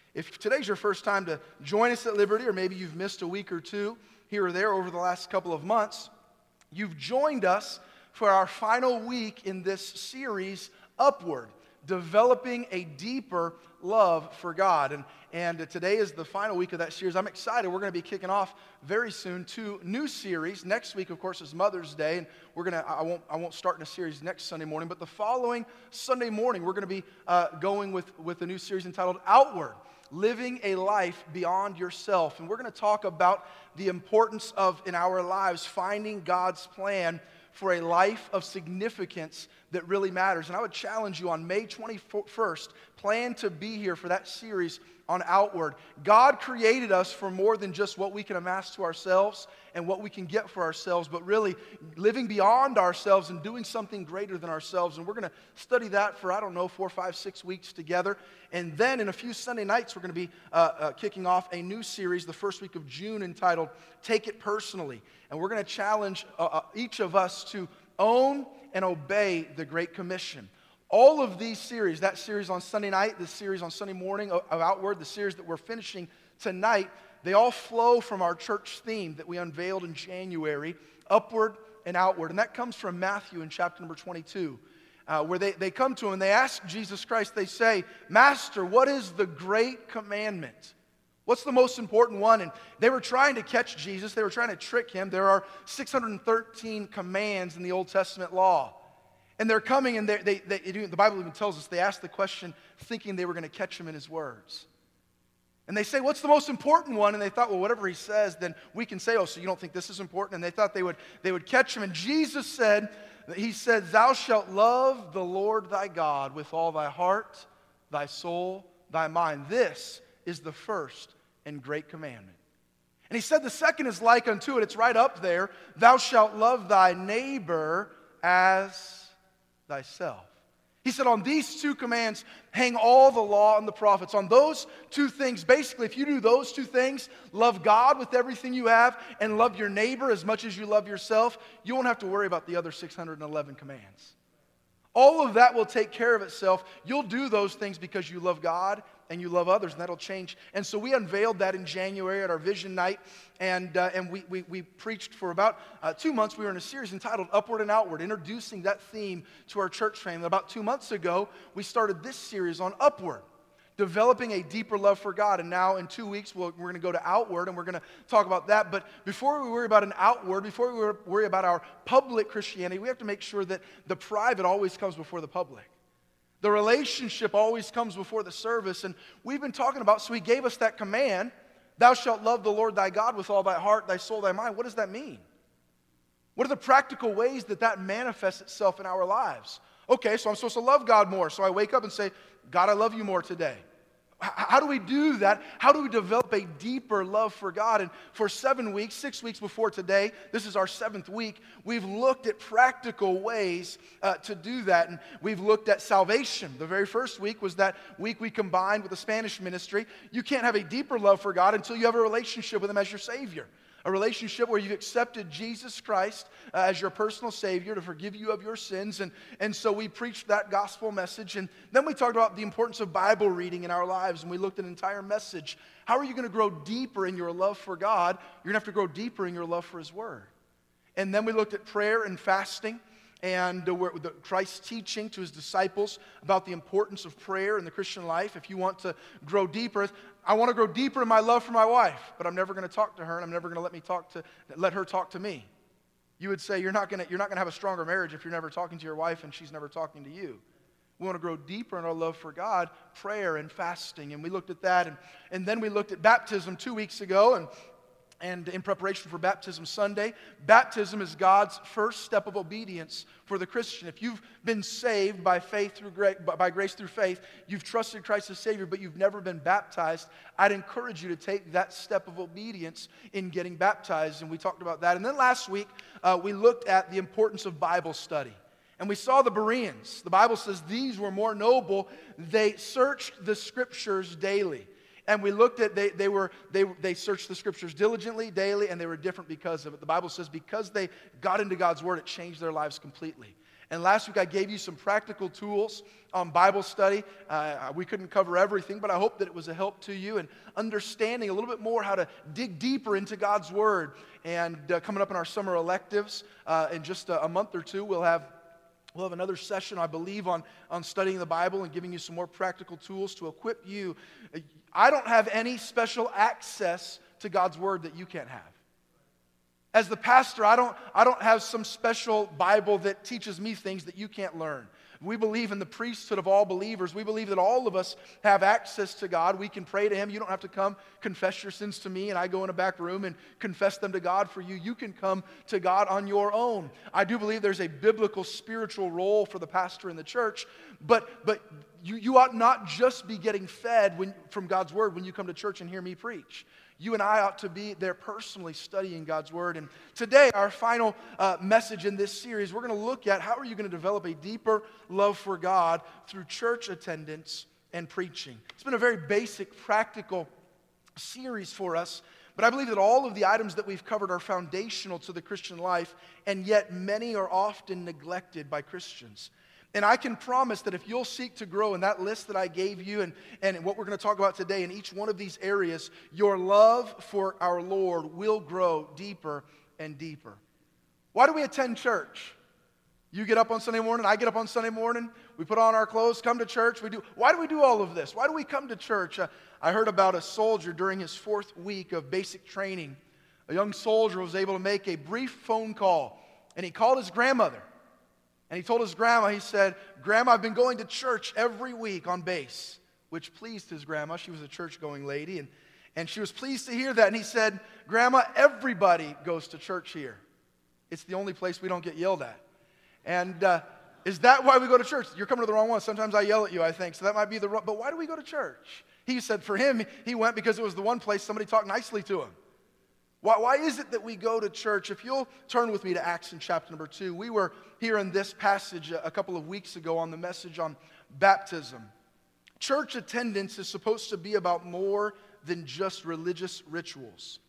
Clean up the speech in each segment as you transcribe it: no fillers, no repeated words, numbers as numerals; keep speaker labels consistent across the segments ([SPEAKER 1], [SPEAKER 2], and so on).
[SPEAKER 1] If today's your first time to join us at Liberty, or maybe you've missed a week or two here or there over the last couple of months, you've joined us for our final week in this series, Upward, developing a deeper love for God. And today is the final week of that series. I'm excited. We're going to be kicking off very soon 2 new series. Next week, of course, is Mother's Day, and I won't start in a series next Sunday morning, but the following Sunday morning, we're going to be going with a new series entitled Outward, living a life beyond yourself. And we're going to talk about the importance of, in our lives, finding God's plan for a life of significance that really matters. And I would challenge you on May 21st, plan to be here for that series on Outward. God created us for more than just what we can amass to ourselves and what we can get for ourselves, but really living beyond ourselves and doing something greater than ourselves. And we're going to study that for, 4, 5, 6 weeks together. And then in a few Sunday nights, we're going to be kicking off a new series the first week of June entitled Take It Personally. And we're going to challenge each of us to own and obey the Great Commission. All of these series, that series on Sunday night, this series on Sunday morning of Outward, the series that we're finishing tonight, they all flow from our church theme that we unveiled in January, Upward and Outward. And that comes from Matthew in chapter number 22, where they come to him and they ask Jesus Christ, they say, Master, what is the great commandment? What's the most important one? And they were trying to catch Jesus. They were trying to trick him. There are 613 commands in the Old Testament law. And they're coming, and the Bible even tells us, they asked the question thinking they were going to catch him in his words. And they say, what's the most important one? And they thought, well, whatever he says, then we can say, oh, so you don't think this is important? And they thought they would catch him. And Jesus said, thou shalt love the Lord thy God with all thy heart, thy soul, thy mind. This is the first and great commandment. And he said the second is like unto it. It's right up there. Thou shalt love thy neighbor as thyself. He said on these 2 commands hang all the law and the prophets. On those 2 things, basically, if you do those 2 things, love God with everything you have and love your neighbor as much as you love yourself, you won't have to worry about the other 611 commands. All of that will take care of itself. You'll do those things because you love God and you love others, and that'll change. And so we unveiled that in January at our Vision Night, and we preached for about 2 months. We were in a series entitled Upward and Outward, introducing that theme to our church family. About 2 months ago, we started this series on Upward, developing a deeper love for God. And now in 2 weeks, we're going to go to Outward, and we're going to talk about that. But before we worry about an outward, before we worry about our public Christianity, we have to make sure that the private always comes before the public. The relationship always comes before the service. And we've been talking about, so he gave us that command, thou shalt love the Lord thy God with all thy heart, thy soul, thy mind. What does that mean? What are the practical ways that manifests itself in our lives? Okay, so I'm supposed to love God more. So I wake up and say, God, I love you more today. How do we do that? How do we develop a deeper love for God? And for 7 weeks, 6 weeks before today, this is our 7th week, we've looked at practical ways to do that. And we've looked at salvation. The very first week was that week we combined with the Spanish ministry. You can't have a deeper love for God until you have a relationship with Him as your Savior. A relationship where you've accepted Jesus Christ as your personal Savior to forgive you of your sins. And so we preached that gospel message. And then we talked about the importance of Bible reading in our lives. And we looked at an entire message. How are you going to grow deeper in your love for God? You're going to have to grow deeper in your love for His Word. And then we looked at prayer and fasting. And Christ's teaching to His disciples about the importance of prayer in the Christian life. If you want to grow deeper, I want to grow deeper in my love for my wife, but I'm never going to talk to her, and I'm never going to let her talk to me. You would say you're not going to have a stronger marriage if you're never talking to your wife and she's never talking to you. We want to grow deeper in our love for God, prayer and fasting, and we looked at that, and then we looked at baptism 2 weeks ago, and in preparation for Baptism Sunday. Baptism is God's first step of obedience for the Christian. If you've been saved by grace through faith, you've trusted Christ as Savior, but you've never been baptized, I'd encourage you to take that step of obedience in getting baptized, and we talked about that. And then last week, we looked at the importance of Bible study. And we saw the Bereans. The Bible says these were more noble. They searched the Scriptures daily. And we looked at, they searched the Scriptures diligently, daily, and they were different because of it. The Bible says because they got into God's Word, it changed their lives completely. And last week I gave you some practical tools on Bible study. We couldn't cover everything, but I hope that it was a help to you in understanding a little bit more how to dig deeper into God's Word. And coming up in our summer electives, in just a month or two, we'll have another session, I believe, on studying the Bible and giving you some more practical tools to equip you. I don't have any special access to God's Word that you can't have. As the pastor, I don't have some special Bible that teaches me things that you can't learn. We believe in the priesthood of all believers. We believe that all of us have access to God. We can pray to Him. You don't have to come confess your sins to me and I go in a back room and confess them to God for you. You can come to God on your own. I do believe there's a biblical spiritual role for the pastor in the church, but you ought not just be getting fed from God's Word when you come to church and hear me preach. You and I ought to be there personally studying God's Word. And today, our final message in this series, we're going to look at how are you going to develop a deeper love for God through church attendance and preaching. It's been a very basic, practical series for us, but I believe that all of the items that we've covered are foundational to the Christian life, and yet many are often neglected by Christians. And I can promise that if you'll seek to grow in that list that I gave you and what we're going to talk about today in each one of these areas, your love for our Lord will grow deeper and deeper. Why do we attend church? You get up on Sunday morning, I get up on Sunday morning, we put on our clothes, come to church. Why do we do all of this? Why do we come to church? I heard about a soldier during his 4th week of basic training. A young soldier was able to make a brief phone call, and he called his grandmother. And he told his grandma, he said, "Grandma, I've been going to church every week on base," which pleased his grandma. She was a church-going lady, and she was pleased to hear that. And he said, "Grandma, everybody goes to church here. It's the only place we don't get yelled at." And is that why we go to church? You're coming to the wrong one. Sometimes I yell at you, I think. So that might be the wrong. But why do we go to church? He said for him, he went because it was the one place somebody talked nicely to him. Why is it that we go to church? If you'll turn with me to Acts in chapter number 2. We were here in this passage a couple of weeks ago on the message on baptism. Church attendance is supposed to be about more than just religious rituals.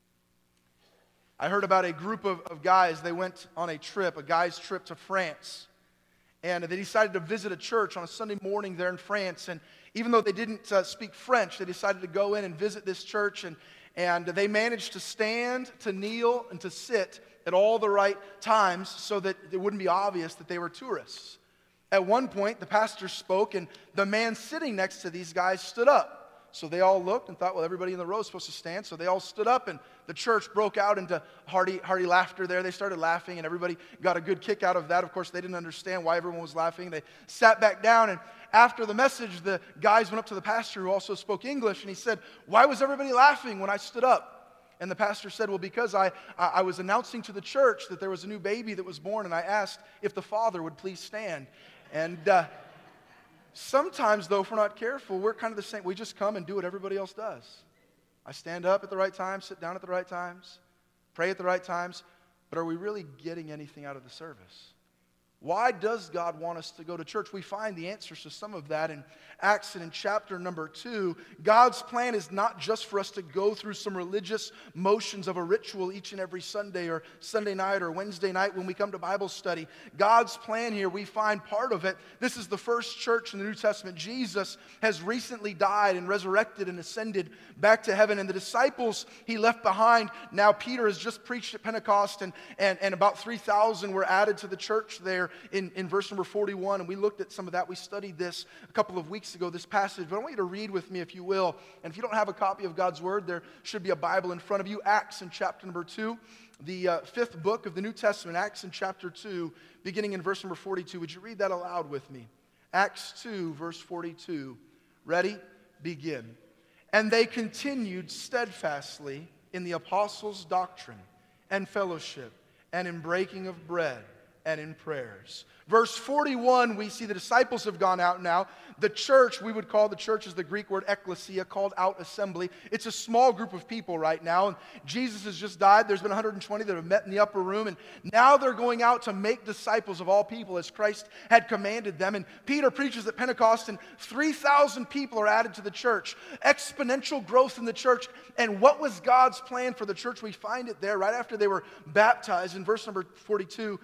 [SPEAKER 1] I heard about a group of guys. They went on a guy's trip to France. And they decided to visit a church on a Sunday morning there in France. And even though they didn't speak French, they decided to go in and visit this church. And they managed to stand, to kneel, and to sit at all the right times so that it wouldn't be obvious that they were tourists. At one point, the pastor spoke, and the man sitting next to these guys stood up. So they all looked and thought, well, everybody in the row is supposed to stand. So they all stood up, and the church broke out into hearty laughter there. They started laughing, and everybody got a good kick out of that. Of course, they didn't understand why everyone was laughing. They sat back down, and after the message, the guys went up to the pastor who also spoke English, and he said, "Why was everybody laughing when I stood up?" And the pastor said, "Well, because I was announcing to the church that there was a new baby that was born, and I asked if the father would please stand." And sometimes, though, if we're not careful, we're kind of the same. We just come and do what everybody else does. I stand up at the right time, sit down at the right times, pray at the right times, but are we really getting anything out of the service? Why does God want us to go to church? We find the answers to some of that in Acts and in chapter number 2. God's plan is not just for us to go through some religious motions of a ritual each and every Sunday or Sunday night or Wednesday night when we come to Bible study. God's plan here, we find part of it. This is the first church in the New Testament. Jesus has recently died and resurrected and ascended back to heaven. And the disciples he left behind, now Peter has just preached at Pentecost, and about 3,000 were added to the church there in verse number 41, and we looked at some of that. We studied this a couple of weeks ago, this passage, but I want you to read with me if you will. And if you don't have a copy of God's Word, there should be a Bible in front of you. Acts in chapter number 2, the 5th book of the New Testament, Acts in chapter 2, beginning in verse number 42. Would you read that aloud with me? Acts 2, verse 42. Ready? Begin. "And they continued steadfastly in the apostles' doctrine and fellowship, and in breaking of bread, and in prayers." Verse 41, we see the disciples have gone out now. The church, we would call the church is the Greek word ekklesia, called out assembly. It's a small group of people right now. And Jesus has just died. There's been 120 that have met in the upper room. And now they're going out to make disciples of all people as Christ had commanded them. And Peter preaches at Pentecost, and 3,000 people are added to the church. Exponential growth in the church. And what was God's plan for the church? We find it there right after they were baptized in verse number 42.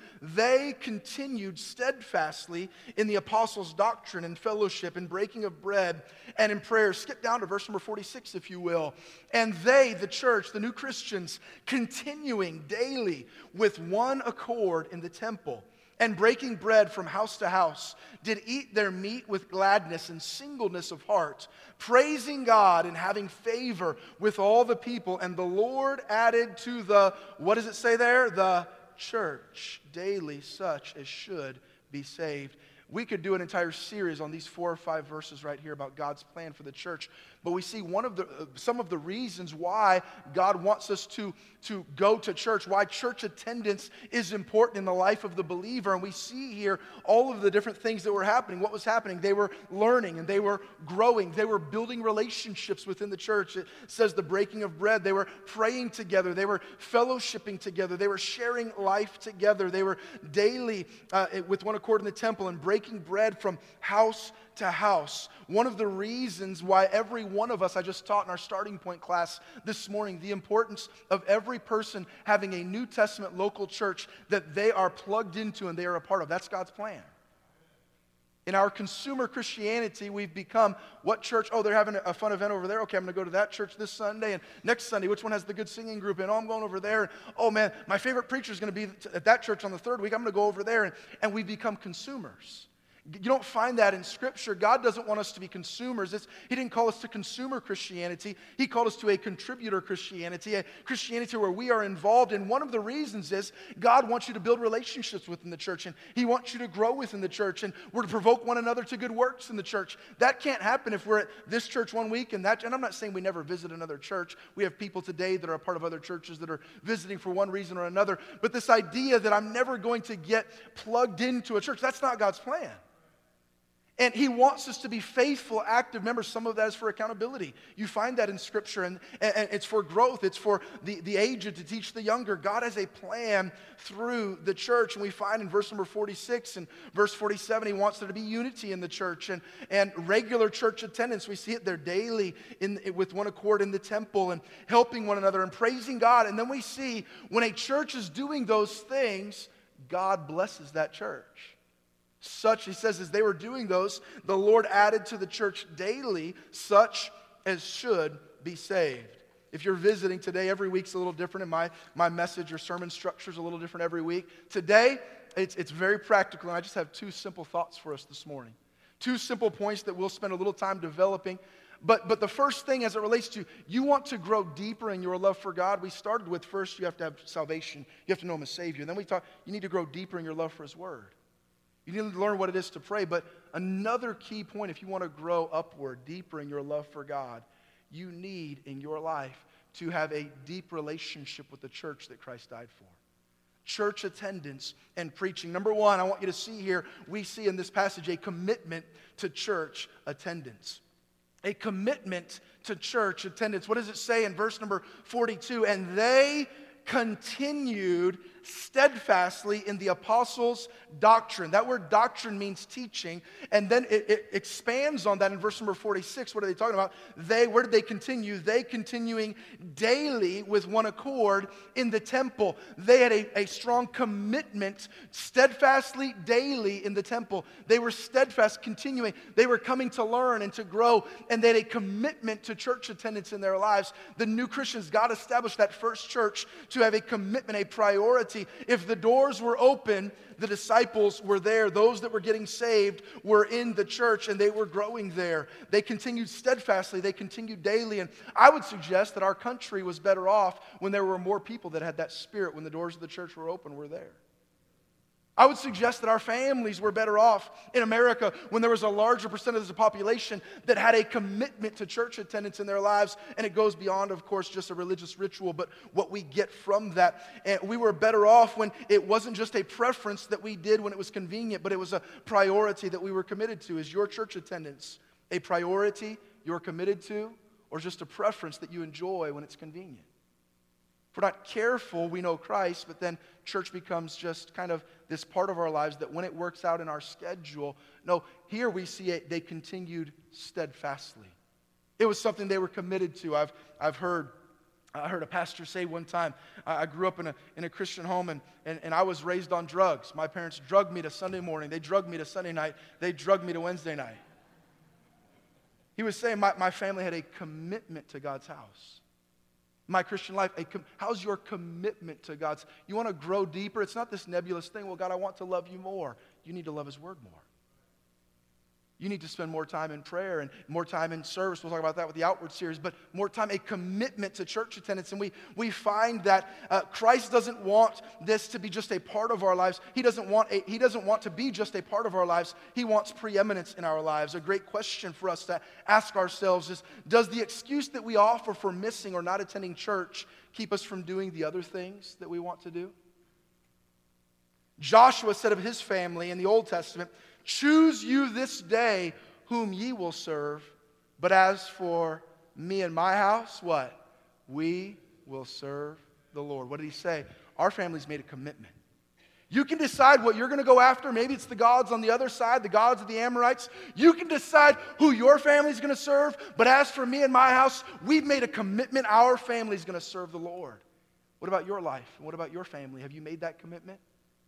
[SPEAKER 1] they continued steadfastly in the apostles' doctrine and fellowship and breaking of bread and in prayer. Skip down to verse number 46, if you will. And they, the church, the new Christians, continuing daily with one accord in the temple and breaking bread from house to house, did eat their meat with gladness and singleness of heart, praising God and having favor with all the people. And the Lord added to the, what does it say there? The church daily such as should be saved. We could do an entire series on these 4 or 5 verses right here about God's plan for the church. But we see some of the reasons why God wants us to go to church, why church attendance is important in the life of the believer. And we see here all of the different things that were happening. What was happening? They were learning and they were growing. They were building relationships within the church. It says the breaking of bread. They were praying together. They were fellowshipping together. They were sharing life together. They were daily with one accord in the temple and breaking bread from house to house. One of the reasons why every one of us, I just taught in our starting point class this morning, the importance of every person having a New Testament local church that they are plugged into and they are a part of. That's God's plan. In our consumer Christianity, we've become, what church? Oh, they're having a fun event over there. Okay, I'm going to go to that church this Sunday. And next Sunday, which one has the good singing group? And oh, I'm going over there. Oh, man, my favorite preacher is going to be at that church on the 3rd week. I'm going to go over there. And we become consumers. You don't find that in Scripture. God doesn't want us to be consumers. He didn't call us to consumer Christianity. He called us to a contributor Christianity, a Christianity where we are involved. And one of the reasons is God wants you to build relationships within the church, and He wants you to grow within the church, and we're to provoke one another to good works in the church. That can't happen if we're at this church one week and that. And I'm not saying we never visit another church. We have people today that are a part of other churches that are visiting for one reason or another. But this idea that I'm never going to get plugged into a church, that's not God's plan. And He wants us to be faithful, active members. Some of that is for accountability. You find that in Scripture, and it's for growth. It's for the aged to teach the younger. God has a plan through the church, and we find in verse number 46 and verse 47, He wants there to be unity in the church and regular church attendance. We see it there daily with one accord in the temple and helping one another and praising God. And then we see when a church is doing those things, God blesses that church. Such, he says, as they were doing those, the Lord added to the church daily such as should be saved. If you're visiting today, every week's a little different, and my message or sermon structure is a little different every week. Today, it's very practical, and I just have 2 simple thoughts for us this morning. 2 simple points that we'll spend a little time developing. But the first thing as it relates to, you want to grow deeper in your love for God. We started with first you have to have salvation. You have to know Him as Savior. Then we talked, you need to grow deeper in your love for His Word. You need to learn what it is to pray. But another key point, if you want to grow upward, deeper in your love for God, you need in your life to have a deep relationship with the church that Christ died for. Church attendance and preaching. Number 1, I want you to see here, we see in this passage a commitment to church attendance. A commitment to church attendance. What does it say in verse number 42? And they continued steadfastly in the apostles' doctrine. That word doctrine means teaching, and then it expands on that in verse number 46. What are they talking about? Where did they continue? They continuing daily with one accord in the temple. They had a strong commitment, steadfastly daily in the temple. They were steadfast, continuing. They were coming to learn and to grow, and they had a commitment to church attendance in their lives. The new Christians, God established that first church to have a commitment, a priority. If the doors were open, the disciples were there. Those that were getting saved were in the church, and they were growing there. They continued steadfastly. They continued daily. And I would suggest that our country was better off when there were more people that had that spirit. When the doors of the church were open, we're there. I would suggest that our families were better off in America when there was a larger percentage of the population that had a commitment to church attendance in their lives. And it goes beyond, of course, just a religious ritual, but what we get from that. And we were better off when it wasn't just a preference that we did when it was convenient, but it was a priority that we were committed to. Is your church attendance a priority you're committed to, or just a preference that you enjoy when it's convenient? If we're not careful, we know Christ, but then church becomes just kind of this part of our lives that when it works out in our schedule. No, here we see it, they continued steadfastly. It was something they were committed to. I've heard I heard a pastor say one time, I grew up in a Christian home, and I was raised on drugs. My parents drugged me to Sunday morning. They drugged me to Sunday night. They drugged me to Wednesday night. He was saying my family had a commitment to God's house. My Christian life, how's your commitment to God's? You want to grow deeper? It's not this nebulous thing, well, God, I want to love you more. You need to love His Word more. You need to spend more time in prayer and more time in service. We'll talk about that with the Outward series, but more time, a commitment to church attendance. And we find that Christ doesn't want this to be just a part of our lives. He doesn't want to be just a part of our lives. He wants preeminence in our lives. A great question for us to ask ourselves is, does the excuse that we offer for missing or not attending church keep us from doing the other things that we want to do? Joshua said of his family in the Old Testament, "Choose you this day whom ye will serve. But as for me and my house," what? "We will serve the Lord." What did he say? Our family's made a commitment. You can decide what you're going to go after. Maybe it's the gods on the other side, the gods of the Amorites. You can decide who your family's going to serve. But as for me and my house, we've made a commitment. Our family's going to serve the Lord. What about your life? What about your family? Have you made that commitment?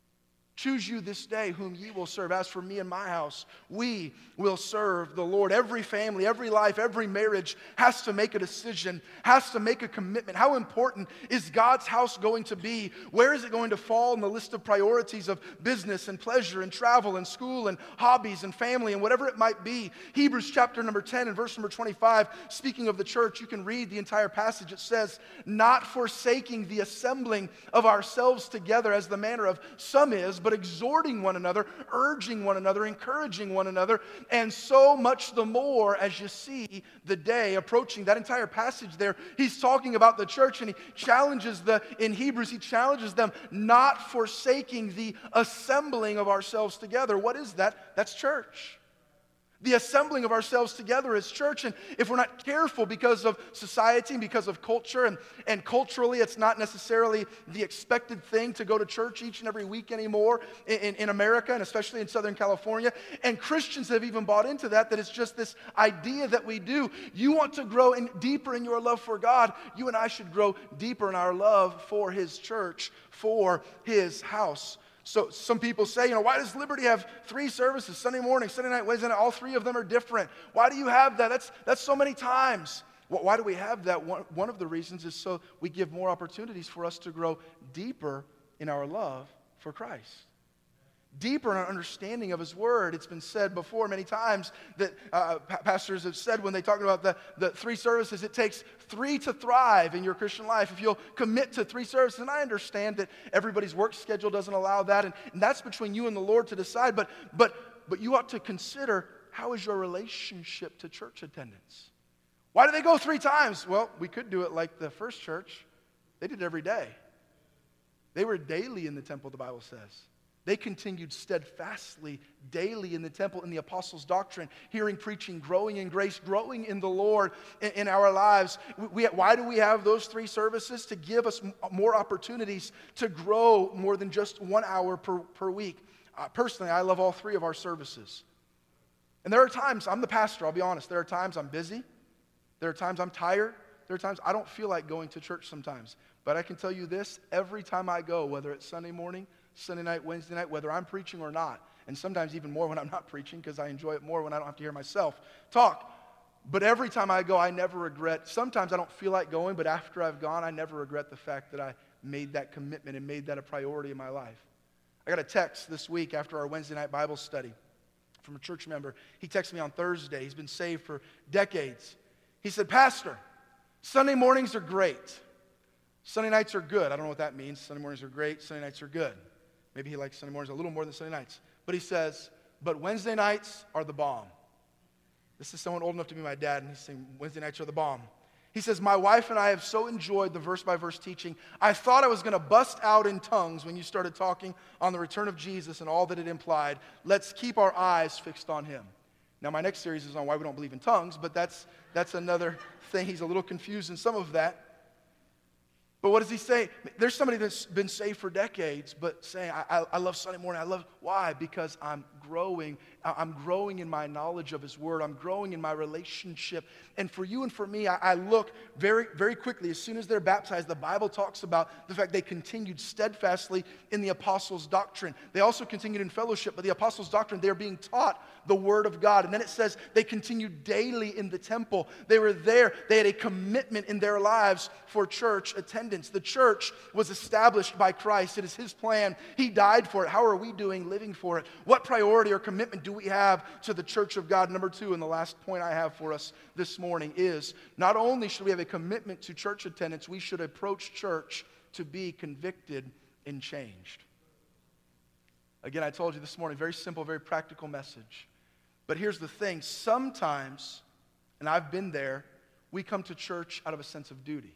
[SPEAKER 1] Choose you this day whom ye will serve. As for me and my house, we will serve the Lord. Every family, every life, every marriage has to make a decision, has to make a commitment. How important is God's house going to be? Where is it going to fall in the list of priorities of business and pleasure and travel and school and hobbies and family and whatever it might be? Hebrews chapter number 10 and verse number 25, speaking of the church, you can read the entire passage. It says, "Not forsaking the assembling of ourselves together as the manner of some is, but exhorting one another, urging one another, encouraging one another, and so much the more as you see the day approaching." That entire passage there, he's talking about the church, and he challenges in Hebrews, he challenges them not forsaking the assembling of ourselves together. What is that? That's church. The assembling of ourselves together as church. And if we're not careful because of society and because of culture, and culturally it's not necessarily the expected thing to go to church each and every week anymore in America, and especially in Southern California. And Christians have even bought into that it's just this idea that we do. You want to grow deeper in your love for God. You and I should grow deeper in our love for His church, for His house. So some people say, why does Liberty have 3 services, Sunday morning, Sunday night, Wednesday night? All 3 of them are different. Why do you have that? That's so many times. Why do we have that? One of the reasons is so we give more opportunities for us to grow deeper in our love for Christ. Deeper in our understanding of His Word. It's been said before many times that pastors have said when they talk about the 3 services, it takes 3 to thrive in your Christian life. If you'll commit to 3 services, and I understand that everybody's work schedule doesn't allow that, and that's between you and the Lord to decide, but you ought to consider, how is your relationship to church attendance? Why do they go 3 times? Well, we could do it like the first church. They did it every day. They were daily in the temple, the Bible says. They continued steadfastly daily in the temple, in the apostles' doctrine, hearing, preaching, growing in grace, growing in the Lord in our lives. Why do we have those 3 services? To give us more opportunities to grow more than just 1 hour per week. Personally, I love all 3 of our services. And there are times, I'm the pastor, I'll be honest, there are times I'm busy. There are times I'm tired. There are times I don't feel like going to church sometimes. But I can tell you this, every time I go, whether it's Sunday morning, Sunday night, Wednesday night, whether I'm preaching or not, and sometimes even more when I'm not preaching because I enjoy it more when I don't have to hear myself talk. But every time I go, I never regret. Sometimes I don't feel like going, but after I've gone, I never regret the fact that I made that commitment and made that a priority in my life. I got a text this week after our Wednesday night Bible study from a church member. He texted me on Thursday. He's been saved for decades. He said, "Pastor, Sunday mornings are great. Sunday nights are good." I don't know what that means. Sunday mornings are great. Sunday nights are good. Maybe he likes Sunday mornings a little more than Sunday nights. But he says, "But Wednesday nights are the bomb." This is someone old enough to be my dad, and he's saying Wednesday nights are the bomb. He says, "My wife and I have so enjoyed the verse-by-verse teaching. I thought I was going to bust out in tongues when you started talking on the return of Jesus and all that it implied. Let's keep our eyes fixed on Him." Now, my next series is on why we don't believe in tongues, but that's another thing. He's a little confused in some of that. But what does he say? There's somebody that's been saved for decades, but saying, I love Sunday morning. Why? Because I'm growing. I'm growing in my knowledge of His Word. I'm growing in my relationship. And for you and for me, I look very, very quickly. As soon as they're baptized, the Bible talks about the fact they continued steadfastly in the apostles' doctrine. They also continued in fellowship, but the apostles' doctrine, they're being taught the Word of God. And then it says they continued daily in the temple. They were there. They had a commitment in their lives for church attendance. The church was established by Christ. It is His plan. He died for it. How are we doing living for it? What priority or commitment do we have to the church of God? Number two, and the last point I have for us this morning is, not only should we have a commitment to church attendance, we should approach church to be convicted and changed. Again, I told you this morning, very simple, very practical message. But here's the thing, sometimes, and I've been there, we come to church out of a sense of duty.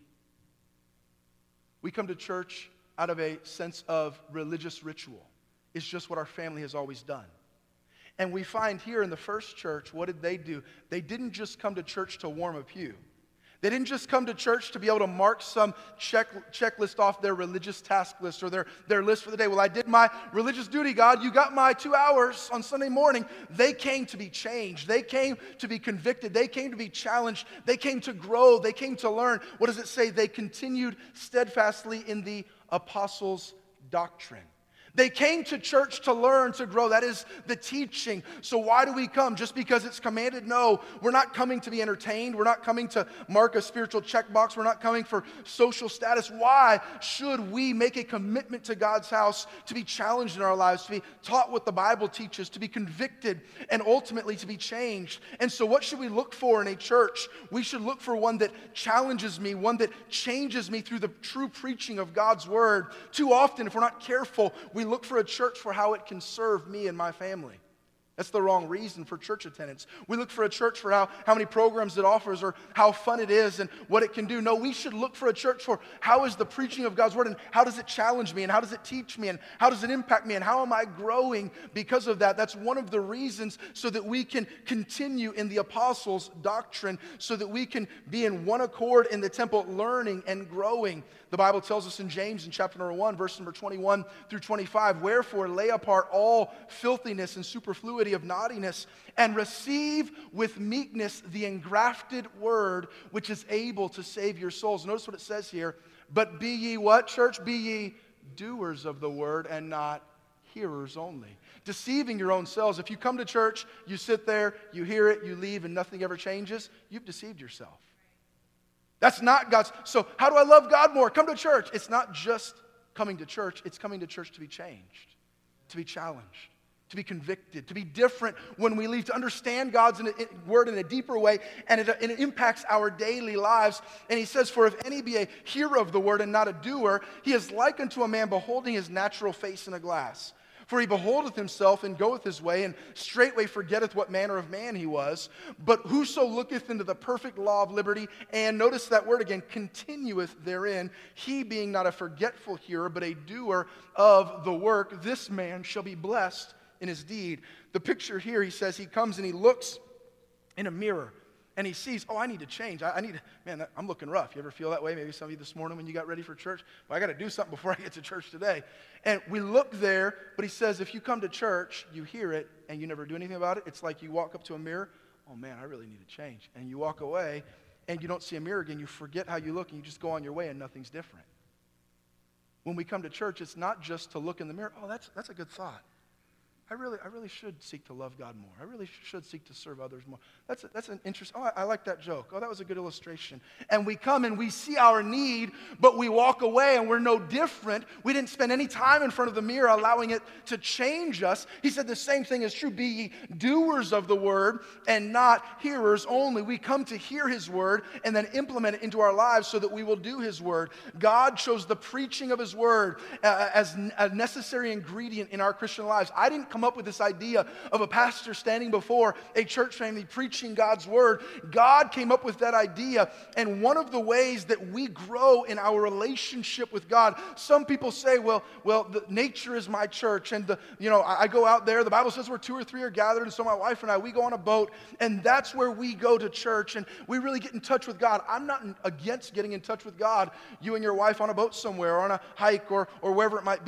[SPEAKER 1] We come to church out of a sense of religious ritual. It's just what our family has always done. And we find here in the first church, what did they do? They didn't just come to church to warm a pew. They didn't just come to church to be able to mark some checklist off their religious task list or their list for the day. Well, I did my religious duty, God. You got my 2 hours on Sunday morning. They came to be changed. They came to be convicted. They came to be challenged. They came to grow. They came to learn. What does it say? They continued steadfastly in the apostles' doctrine. They came to church to learn, to grow. That is the teaching. So why do we come? Just because it's commanded? No, we're not coming to be entertained. We're not coming to mark a spiritual checkbox. We're not coming for social status. Why should we make a commitment to God's house, to be challenged in our lives, to be taught what the Bible teaches, to be convicted, and ultimately to be changed? And so what should we look for in a church? We should look for one that challenges me, one that changes me through the true preaching of God's Word. Too often, if we're not careful, we look for a church for how it can serve me and my family. That's the wrong reason for church attendance. We look for a church for how many programs it offers or how fun it is and what it can do. No, we should look for a church for how is the preaching of God's Word and how does it challenge me and how does it teach me and how does it impact me and how am I growing because of that. That's one of the reasons so that we can continue in the apostles' doctrine, so that we can be in one accord in the temple learning and growing. The Bible tells us in James in chapter number 1, verse number 21 through 25, wherefore lay apart all filthiness and superfluity of naughtiness, and receive with meekness the engrafted word, which is able to save your souls. Notice what it says here. But be ye what, church? Be ye doers of the word and not hearers only. Deceiving your own selves. If you come to church, you sit there, you hear it, you leave, and nothing ever changes, you've deceived yourself. That's not God's. So how do I love God more? Come to church. It's not just coming to church. It's coming to church to be changed, to be challenged, to be convicted, to be different when we leave, to understand God's Word in a deeper way, and it impacts our daily lives. And he says, for if any be a hearer of the Word and not a doer, he is like unto a man beholding his natural face in a glass. For he beholdeth himself and goeth his way, and straightway forgetteth what manner of man he was. But whoso looketh into the perfect law of liberty, and notice that word again, continueth therein, he being not a forgetful hearer, but a doer of the work, this man shall be blessed in his deed. The picture here, he says, he comes and he looks in a mirror. And he sees, oh, I need to change. I'm looking rough. You ever feel that way? Maybe some of you this morning when you got ready for church. Well, I got to do something before I get to church today. And we look there, but he says, if you come to church, you hear it, and you never do anything about it, it's like you walk up to a mirror, oh man, I really need to change. And you walk away, and you don't see a mirror again. You forget how you look, and you just go on your way, and nothing's different. When we come to church, it's not just to look in the mirror. Oh, that's a good thought. I really should seek to love God more. I really should seek to serve others more. That's an interest. Oh, I like that joke. Oh, that was a good illustration. And we come and we see our need, but we walk away and we're no different. We didn't spend any time in front of the mirror allowing it to change us. He said the same thing is true. Be ye doers of the word and not hearers only. We come to hear his word and then implement it into our lives so that we will do his word. God chose the preaching of his word as a necessary ingredient in our Christian lives. I didn't come up with this idea of a pastor standing before a church family preaching God's word. God came up with that idea, and one of the ways that we grow in our relationship with God, some people say, well, the nature is my church, and I go out there, the Bible says where 2 or 3 are gathered, and so my wife and I, we go on a boat, and that's where we go to church, and we really get in touch with God. I'm not against getting in touch with God, you and your wife on a boat somewhere, or on a hike, or wherever it might be.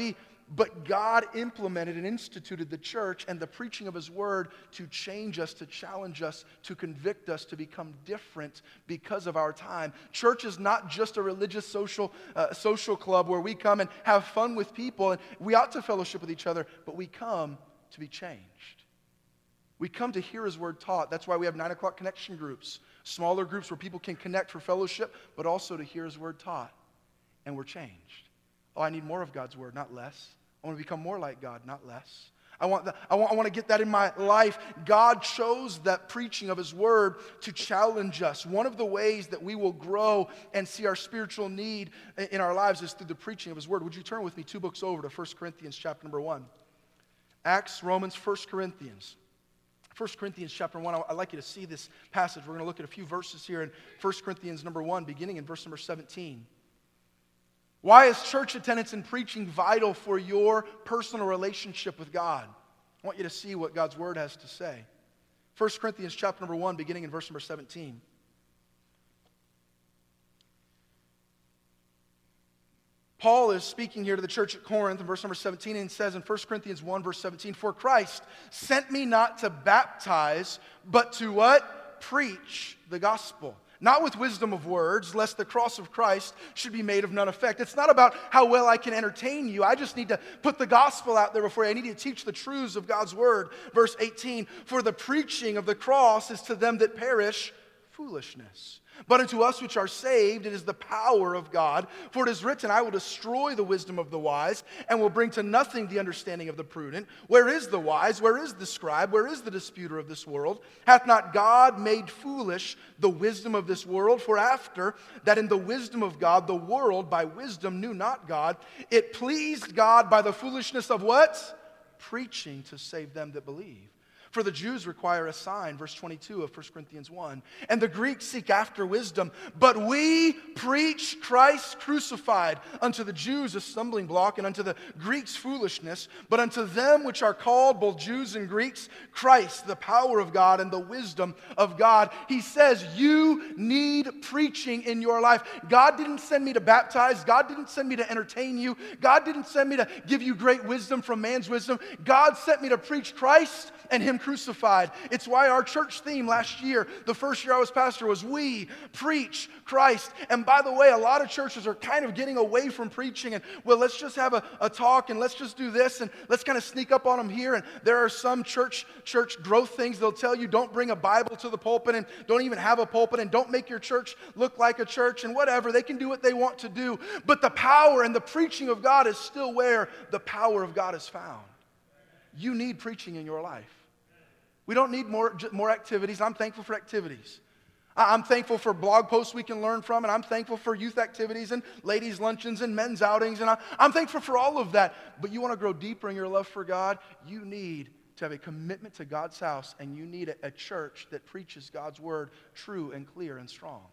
[SPEAKER 1] but God implemented and instituted the church and the preaching of his word to change us, to challenge us, to convict us, to become different because of our time. Church is not just a religious social club where we come and have fun with people, and we ought to fellowship with each other, but we come to be changed. We come to hear his word taught. That's why we have 9 o'clock connection groups, smaller groups where people can connect for fellowship, but also to hear his word taught. And we're changed. Oh, I need more of God's word, not less. I want to become more like God, not less. I want to get that in my life. God chose that preaching of his word to challenge us. One of the ways that we will grow and see our spiritual need in our lives is through the preaching of his word. Would you turn with me 2 books over to 1 Corinthians chapter number 1. Acts, Romans, 1 Corinthians. 1 Corinthians chapter 1, I'd like you to see this passage. We're going to look at a few verses here in 1 Corinthians number 1, beginning in verse number 17. Why is church attendance and preaching vital for your personal relationship with God? I want you to see what God's word has to say. 1 Corinthians chapter number 1, beginning in verse number 17. Paul is speaking here to the church at Corinth in verse number 17, and says in 1 Corinthians 1, verse 17, "For Christ sent me not to baptize, but to" what? "Preach the gospel. Not with wisdom of words, lest the cross of Christ should be made of none effect." It's not about how well I can entertain you. I just need to put the gospel out there before you. I need to teach the truths of God's word. Verse 18, "For the preaching of the cross is to them that perish foolishness. But unto us which are saved, it is the power of God. For it is written, I will destroy the wisdom of the wise, and will bring to nothing the understanding of the prudent. Where is the wise? Where is the scribe? Where is the disputer of this world? Hath not God made foolish the wisdom of this world? For after that in the wisdom of God, the world by wisdom knew not God, it pleased God by the foolishness of" what? "Preaching to save them that believe. For the Jews require a sign," verse 22 of 1 Corinthians 1, "and the Greeks seek after wisdom. But we preach Christ crucified, unto the Jews a stumbling block, and unto the Greeks foolishness. But unto them which are called, both Jews and Greeks, Christ, the power of God and the wisdom of God." He says you need preaching in your life. God didn't send me to baptize. God didn't send me to entertain you. God didn't send me to give you great wisdom from man's wisdom. God sent me to preach Christ and him crucified. It's why our church theme last year, the first year I was pastor, was "We preach Christ." And by the way, a lot of churches are kind of getting away from preaching and, well, let's just have a talk and let's just do this and let's kind of sneak up on them here. And there are some church growth things they'll tell you, don't bring a Bible to the pulpit and don't even have a pulpit and don't make your church look like a church and whatever. They can do what they want to do. But the power and the preaching of God is still where the power of God is found. You need preaching in your life. We don't need more activities. I'm thankful for activities. I'm thankful for blog posts we can learn from, and I'm thankful for youth activities and ladies' luncheons and men's outings, and I'm thankful for all of that. But you want to grow deeper in your love for God, you need to have a commitment to God's house, and you need a church that preaches God's word true and clear and strong.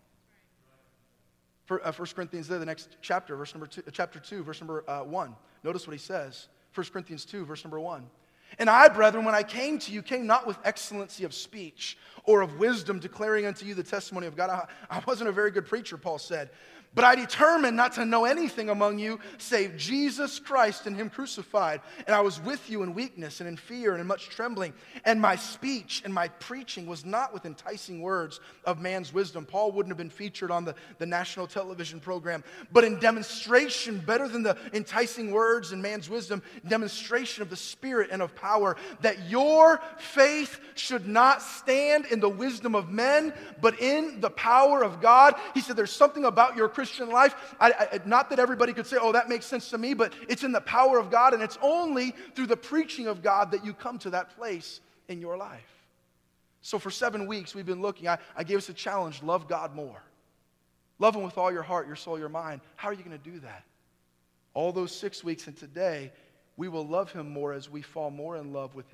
[SPEAKER 1] For 1 Corinthians, the next chapter, verse number 2, chapter 2, verse number 1. Notice what he says. 1 Corinthians 2, verse number 1. "And I, brethren, when I came to you, came not with excellency of speech or of wisdom, declaring unto you the testimony of God." I wasn't a very good preacher, Paul said. "But I determined not to know anything among you save Jesus Christ and him crucified. And I was with you in weakness and in fear and in much trembling. And my speech and my preaching was not with enticing words of man's wisdom." Paul wouldn't have been featured on the national television program. "But in demonstration, better than the enticing words and man's wisdom, demonstration of the Spirit and of power, that your faith should not stand in the wisdom of men, but in the power of God." He said there's something about your Christian life, not that everybody could say, "Oh, that makes sense to me," but it's in the power of God, and it's only through the preaching of God that you come to that place in your life. So for 7 weeks, we've been looking. I gave us a challenge: love God more. Love him with all your heart, your soul, your mind. How are you going to do that? All those 6 weeks, and today, we will love him more as we fall more in love with his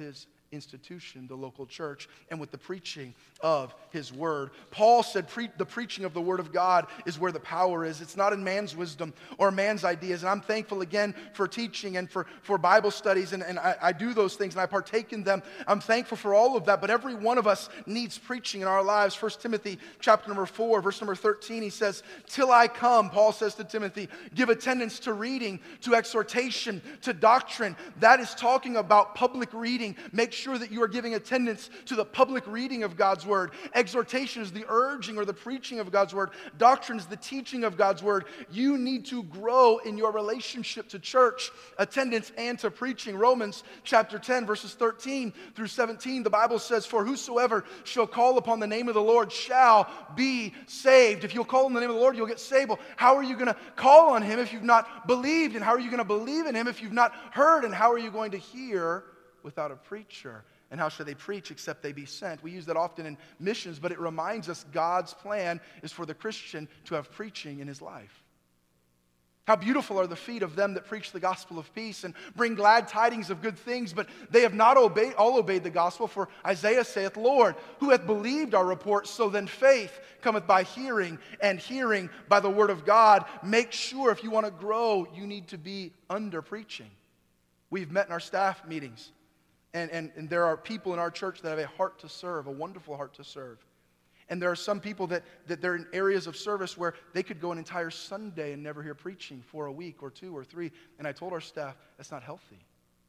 [SPEAKER 1] institution, the local church, and with the preaching of his word. Paul said the preaching of the word of God is where the power is. It's not in man's wisdom or man's ideas. And I'm thankful again for teaching and for Bible studies, and I do those things and I partake in them. I'm thankful for all of that, but every one of us needs preaching in our lives. 1 Timothy chapter number 4, verse number 13, he says, "Till I come," Paul says to Timothy, "give attendance to reading, to exhortation, to doctrine." That is talking about public reading. Make sure that you are giving attendance to the public reading of God's word. Exhortation is the urging or the preaching of God's word. Doctrine is the teaching of God's word. You need to grow in your relationship to church attendance and to preaching. Romans chapter 10, verses 13 through 17, the Bible says, "For whosoever shall call upon the name of the Lord shall be saved." If you'll call on the name of the Lord, you'll get saved. How are you going to call on him if you've not believed? And how are you going to believe in him if you've not heard? And how are you going to hear without a preacher? And how should they preach except they be sent? We use that often in missions, but it reminds us God's plan is for the Christian to have preaching in his life. How beautiful are the feet of them that preach the gospel of peace and bring glad tidings of good things, but they have not all obeyed the gospel. For Isaiah saith, "Lord, who hath believed our report? So then faith cometh by hearing, and hearing by the word of God." Make sure if you want to grow, you need to be under preaching. We've met in our staff meetings. And there are people in our church that have a heart to serve, a wonderful heart to serve. And there are some people that they're in areas of service where they could go an entire Sunday and never hear preaching for a week or 2 or 3. And I told our staff, that's not healthy.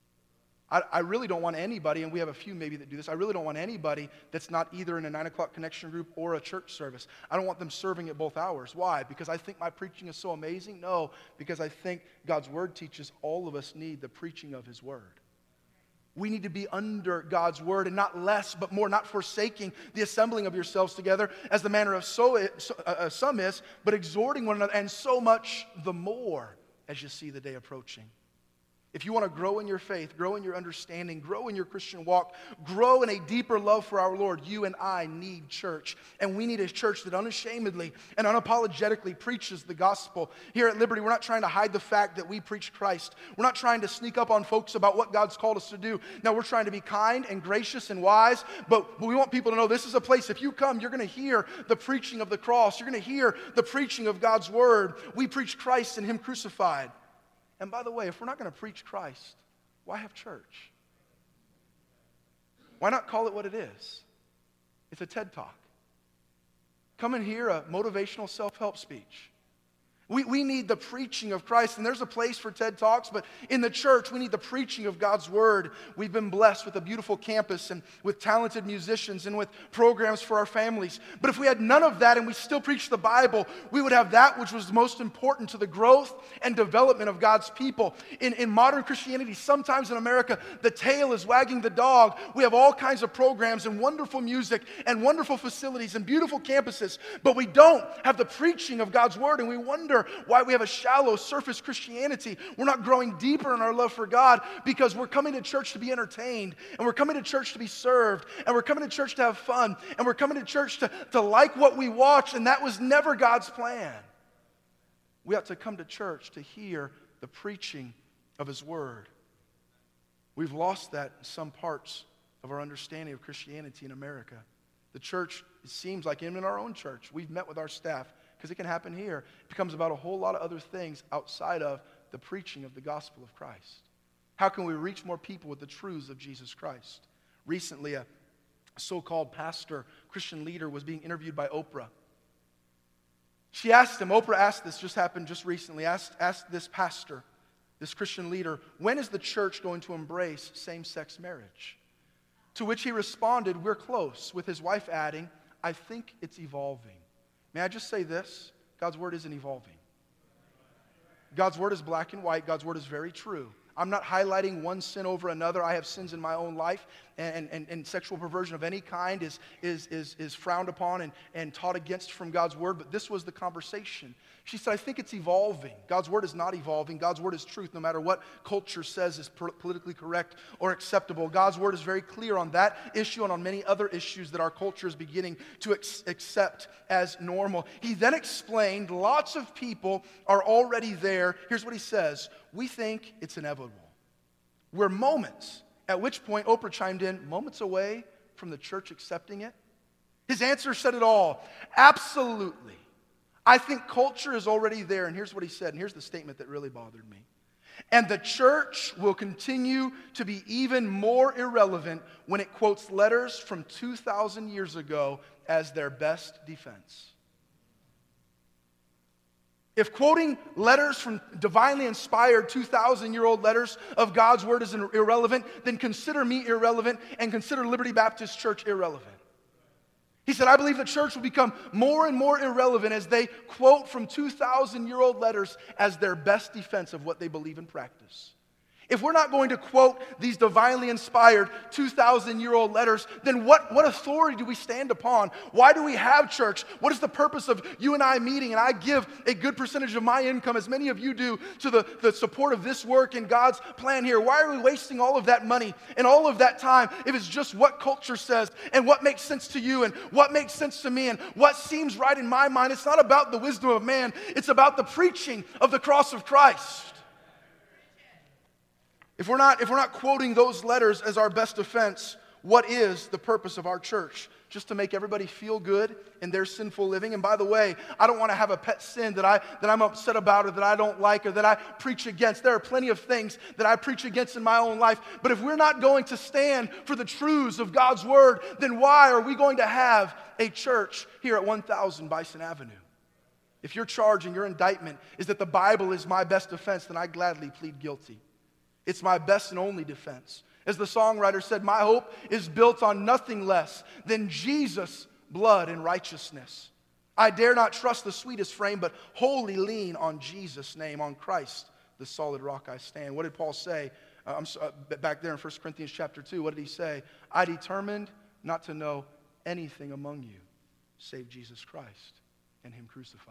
[SPEAKER 1] I really don't want anybody, and we have a few maybe that do this, I really don't want anybody that's not either in a 9 o'clock connection group or a church service. I don't want them serving at both hours. Why? Because I think my preaching is so amazing? No, because I think God's word teaches all of us need the preaching of his word. We need to be under God's word and not less, but more, not forsaking the assembling of yourselves together as the manner of some is, but exhorting one another, and so much the more as you see the day approaching. If you want to grow in your faith, grow in your understanding, grow in your Christian walk, grow in a deeper love for our Lord, you and I need church. And we need a church that unashamedly and unapologetically preaches the gospel. Here at Liberty, we're not trying to hide the fact that we preach Christ. We're not trying to sneak up on folks about what God's called us to do. No, we're trying to be kind and gracious and wise, but we want people to know this is a place, if you come, you're going to hear the preaching of the cross. You're going to hear the preaching of God's word. We preach Christ and him crucified. And by the way, if we're not going to preach Christ, why have church? Why not call it what it is? It's a TED Talk. Come and hear a motivational self-help speech. We need the preaching of Christ, and there's a place for TED Talks, but in the church, we need the preaching of God's word. We've been blessed with a beautiful campus and with talented musicians and with programs for our families. But if we had none of that and we still preach the Bible, we would have that which was most important to the growth and development of God's people. In modern Christianity, sometimes in America, the tail is wagging the dog. We have all kinds of programs and wonderful music and wonderful facilities and beautiful campuses, but we don't have the preaching of God's word, and we wonder why we have a shallow surface Christianity. We're not growing deeper in our love for God because we're coming to church to be entertained, and we're coming to church to be served, and we're coming to church to have fun, and we're coming to church to like what we watch, and that was never God's plan. We ought to come to church to hear the preaching of his word. We've lost that in some parts of our understanding of Christianity in America. The church, it seems like even in our own church, we've met with our staff, because it can happen here. It becomes about a whole lot of other things outside of the preaching of the gospel of Christ. How can we reach more people with the truths of Jesus Christ? Recently, a so-called pastor, Christian leader, was being interviewed by Oprah. She asked him, Oprah asked this, just happened just recently, asked this pastor, this Christian leader, when is the church going to embrace same-sex marriage? To which he responded, we're close, with his wife adding, I think it's evolving. May I just say this? God's word isn't evolving. God's word is black and white. God's word is very true. I'm not highlighting one sin over another. I have sins in my own life, and sexual perversion of any kind is frowned upon and taught against from God's word. But this was the conversation. She said, I think it's evolving. God's word is not evolving. God's word is truth, no matter what culture says is politically correct or acceptable. God's word is very clear on that issue and on many other issues that our culture is beginning to accept as normal. He then explained lots of people are already there. Here's what he says. We think it's inevitable. We're moments At which point Oprah chimed in, moments away from the church accepting it. His answer said it all. Absolutely. I think culture is already there. And here's what he said, and here's the statement that really bothered me. And the church will continue to be even more irrelevant when it quotes letters from 2,000 years ago as their best defense. If quoting letters from divinely inspired 2,000-year-old letters of God's word is irrelevant, then consider me irrelevant and consider Liberty Baptist Church irrelevant. He said, I believe the church will become more and more irrelevant as they quote from 2,000-year-old letters as their best defense of what they believe in practice. If we're not going to quote these divinely inspired 2,000-year-old letters, then what authority do we stand upon? Why do we have church? What is the purpose of you and I meeting? And I give a good percentage of my income, as many of you do, to the support of this work and God's plan here. Why are we wasting all of that money and all of that time if it's just what culture says and what makes sense to you and what makes sense to me and what seems right in my mind? It's not about the wisdom of man. It's about the preaching of the cross of Christ. If we're not quoting those letters as our best defense, what is the purpose of our church? Just to make everybody feel good in their sinful living? And by the way, I don't want to have a pet sin that I'm upset about or that I don't like or that I preach against. There are plenty of things that I preach against in my own life. But if we're not going to stand for the truths of God's word, then why are we going to have a church here at 1000 Bison Avenue? If your charge and your indictment is that the Bible is my best defense, then I gladly plead guilty. It's my best and only defense. As the songwriter said, my hope is built on nothing less than Jesus' blood and righteousness. I dare not trust the sweetest frame, but wholly lean on Jesus' name, on Christ, the solid rock I stand. What did Paul say back there in 1 Corinthians chapter 2? What did he say? I determined not to know anything among you save Jesus Christ and him crucified.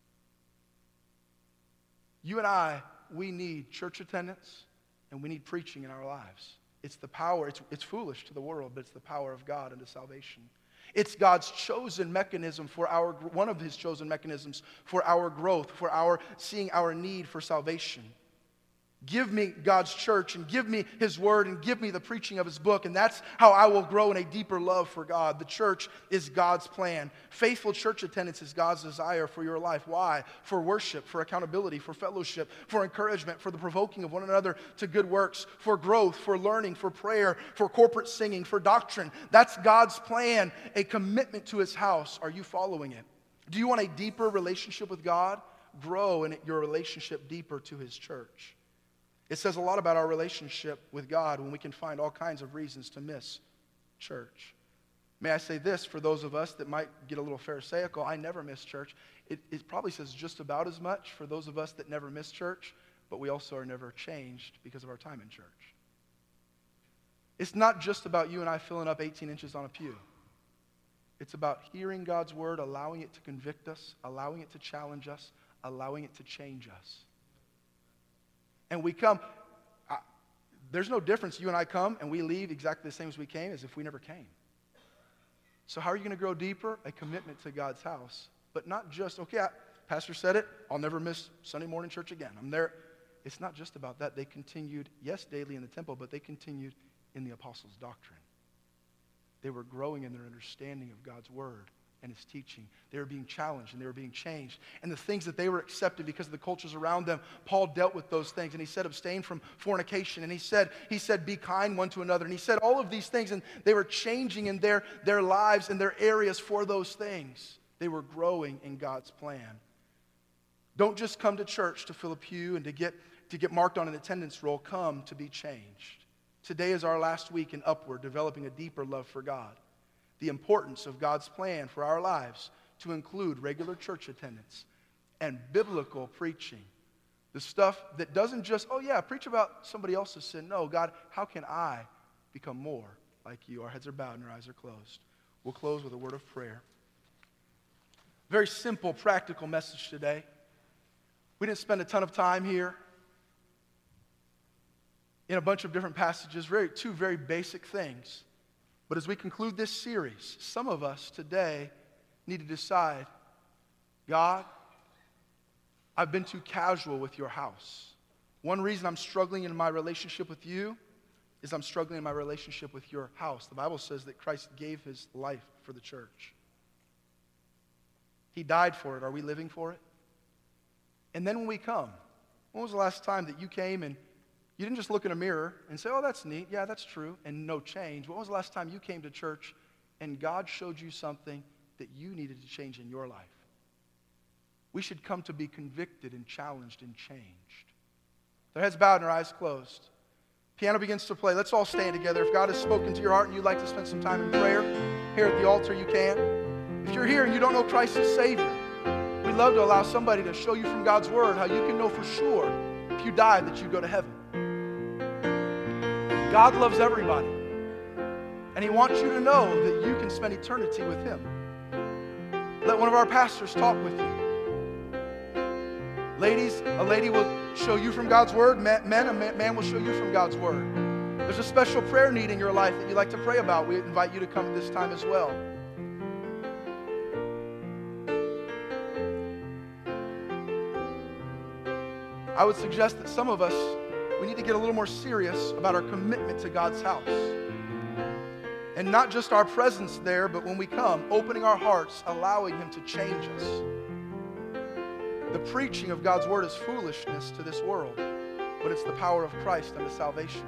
[SPEAKER 1] You and I, we need church attendance. And we need preaching in our lives. It's the power, it's foolish to the world, but it's the power of God unto salvation. It's God's chosen mechanism one of his chosen mechanisms for our growth, for our seeing our need for salvation. Give me God's church and give me his word and give me the preaching of his book, and that's how I will grow in a deeper love for God. The church is God's plan. Faithful church attendance is God's desire for your life. Why? For worship, for accountability, for fellowship, for encouragement, for the provoking of one another to good works, for growth, for learning, for prayer, for corporate singing, for doctrine. That's God's plan, a commitment to his house. Are you following it? Do you want a deeper relationship with God? Grow in your relationship deeper to his church. It says a lot about our relationship with God when we can find all kinds of reasons to miss church. May I say this for those of us that might get a little pharisaical, I never miss church. It probably says just about as much for those of us that never miss church, but we also are never changed because of our time in church. It's not just about you and I filling up 18 inches on a pew. It's about hearing God's word, allowing it to convict us, allowing it to challenge us, allowing it to change us. And we come, there's no difference. You and I come and we leave exactly the same as we came as if we never came. So how are you going to grow deeper? A commitment to God's house. But not just, okay, pastor said it, I'll never miss Sunday morning church again. I'm there. It's not just about that. They continued, yes, daily in the temple, but they continued in the apostles' doctrine. They were growing in their understanding of God's word and his teaching. They were being challenged and they were being changed. And the things that they were accepted because of the cultures around them, Paul dealt with those things. And he said, abstain from fornication. And he said, be kind one to another. And he said all of these things, and they were changing in their lives and their areas for those things. They were growing in God's plan. Don't just come to church to fill a pew and to get marked on an attendance roll. Come to be changed. Today is our last week in Upward, developing a deeper love for God. The importance of God's plan for our lives to include regular church attendance and biblical preaching. The stuff that doesn't just, preach about somebody else's sin. No, God, how can I become more like you? Our heads are bowed and our eyes are closed. We'll close with a word of prayer. Very simple, practical message today. We didn't spend a ton of time here in a bunch of different passages, two very basic things. But as we conclude this series, some of us today need to decide, God, I've been too casual with your house. One reason I'm struggling in my relationship with you is I'm struggling in my relationship with your house. The Bible says that Christ gave his life for the church. He died for it. Are we living for it? And then when we come, when was the last time that you came and you didn't just look in a mirror and say, oh, that's neat, yeah, that's true, and no change? When was the last time you came to church and God showed you something that you needed to change in your life? We should come to be convicted and challenged and changed. Their heads bowed and our eyes closed. Piano begins to play. Let's all stand together. If God has spoken to your heart and you'd like to spend some time in prayer, here at the altar you can. If you're here and you don't know Christ as Savior, we'd love to allow somebody to show you from God's Word how you can know for sure if you died that you go to heaven. God loves everybody. And he wants you to know that you can spend eternity with him. Let one of our pastors talk with you. Ladies, a lady will show you from God's Word. Men, a man will show you from God's Word. There's a special prayer need in your life that you'd like to pray about. We invite you to come at this time as well. I would suggest that some of us, we need to get a little more serious about our commitment to God's house. And not just our presence there, but when we come, opening our hearts, allowing him to change us. The preaching of God's Word is foolishness to this world, but it's the power of Christ unto salvation.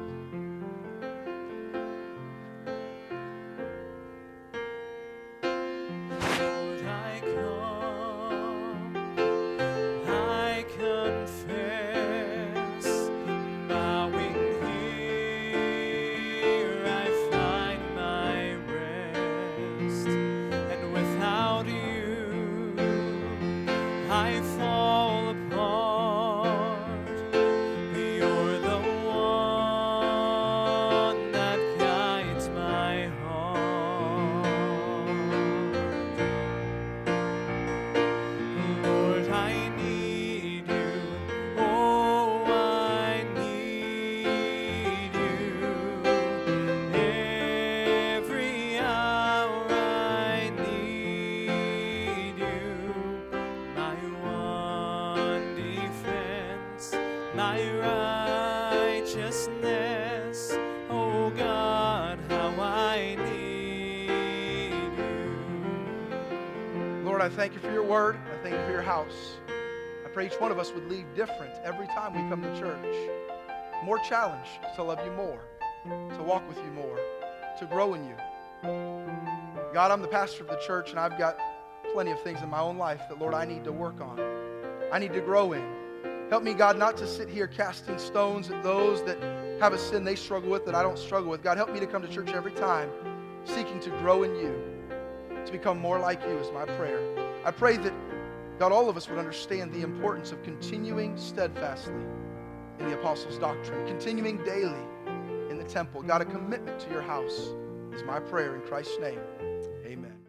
[SPEAKER 1] I thank you for your word. I thank you for your house. I pray each one of us would leave different every time we come to church. More challenged to love you more, to walk with you more, to grow in you. God, I'm the pastor of the church, and I've got plenty of things in my own life that, Lord, I need to work on. I need to grow in. Help me, God, not to sit here casting stones at those that have a sin they struggle with that I don't struggle with. God, help me to come to church every time seeking to grow in you, to become more like you is my prayer. I pray that, God, all of us would understand the importance of continuing steadfastly in the apostles' doctrine, continuing daily in the temple. God, a commitment to your house is my prayer in Christ's name. Amen.